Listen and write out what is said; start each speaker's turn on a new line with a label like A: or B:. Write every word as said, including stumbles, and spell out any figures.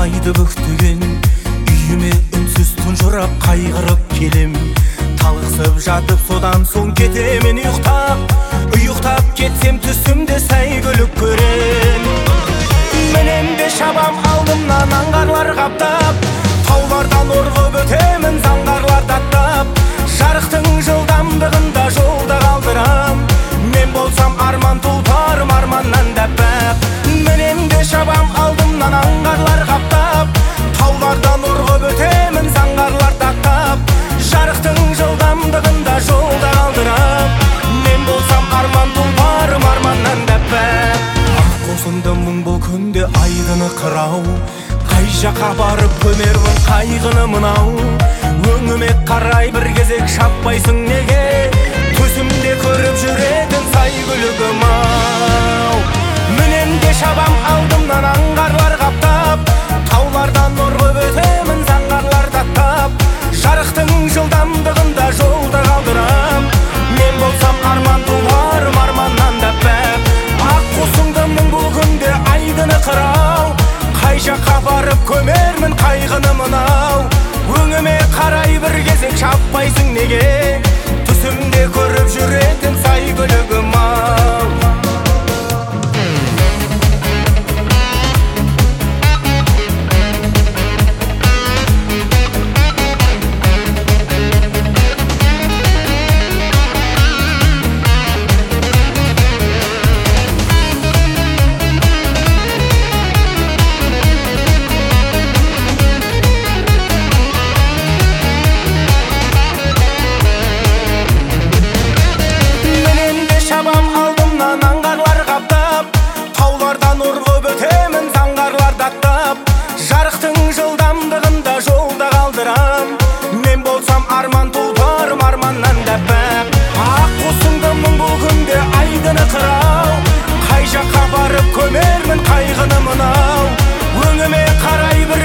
A: айды бүктеген үйіме үнсіз тұнжырап қайғырып келем. Талықсып жатып содан соң кетемен ұйықтап, ұйықтап кетсем түсімде сәйгүлік көрем. Менен де шабам алдымнан аңғарлар қаптап, таулардан орғып өтемін заңғарлар даттап. Жарықтың жылдамдығында жолда қалдырам, мен болсам арман тұлпарым арманнан дәппәп. Менен де шабам алдымнан аңғарлар қаптап, таулардан орғып өтемін заңғарлар даттап. Жарықтың жылдамдығында жолда қалдырам, мен болсам арман тұлпарым арманнан дәппәп. Ақ қосынды мұң бұл күнде айдыны қырау, қай жаққа барып көмермін қайғыны мынау. Өңіме қарай бір кезек шаппайсың неге, төсімде көріп жүретін сәйгүлігім ау. Менен де шабам алдымнан аңғарлар қаптап, таулардан орғып өтемін заңғарлар даттап. Жарықтың жылдамдығында жолда қалдырам, мен болсам арман тұлпарым арманнан дәппәп. Ақ қосыңды мұң бұл күнде айдыны қырау, қай жаққа барып көмермін қайғыны мынау. Өңіме қарай бір кезек шаппайсың неге, түсімде көріп жүретін сәйгүлігім ау. Жарықтың жылдамдығында жолда қалдырам, мен болсам арман тұлпарым арманнан дәппәп. Ақ қосыңды мұң бұл күнде айдыны қырау, қай жаққа барып көмермін қайғыны мынау. Өңіме қарай бір